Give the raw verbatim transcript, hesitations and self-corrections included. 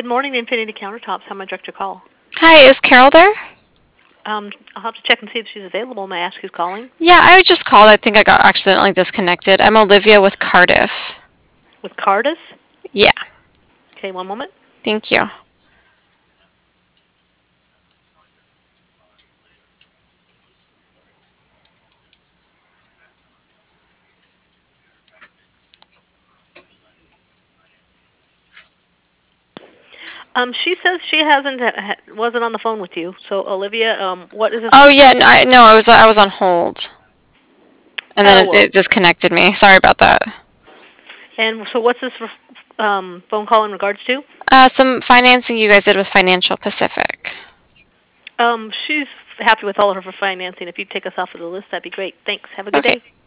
morning, Infinity Countertops. How may I direct your call? Hi, is Carol there? Um, I'll have to check and see if she's available. May I ask who's calling? Yeah, I just called. I think I got accidentally disconnected. I'm Olivia with Cardiff. With Cardis? Yeah, Okay, one moment. thank you. Um, she says she hasn't ha- wasn't on the phone with you. So Olivia, um, what is this? Oh yeah, no, I, no, I was I was on hold, and Oh then it, well. it disconnected me. Sorry about that. And so what's this for, um phone call in regards to? Uh, some financing you guys did with Financial Pacific. Um, she's happy with all of her financing. If you'd take us off of the list, that'd be great. Thanks. Have a good Okay, day.